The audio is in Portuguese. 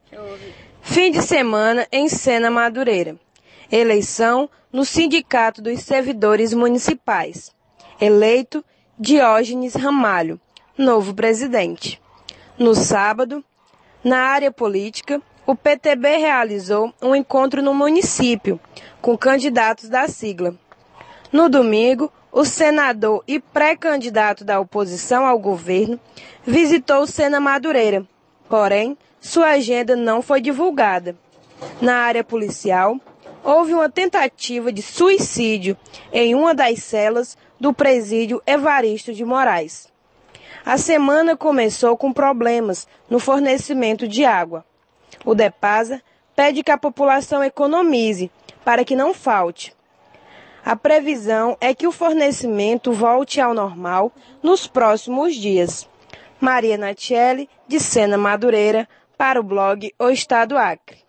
Fim de semana em Sena Madureira. Eleição no Sindicato dos Servidores Municipais. Eleito Diógenes Ramalho, novo presidente. No sábado, na área política, o PTB realizou um encontro no município com candidatos da sigla. No domingo, o senador e pré-candidato da oposição ao governo visitou Sena Madureira, porém, sua agenda não foi divulgada. Na área policial, houve uma tentativa de suicídio em uma das celas do presídio Evaristo de Moraes. A semana começou com problemas no fornecimento de água. O DEPASA pede que a população economize para que não falte. A previsão é que o fornecimento volte ao normal nos próximos dias. Maria Natiele, de Sena Madureira, para o blog O Estado Acre.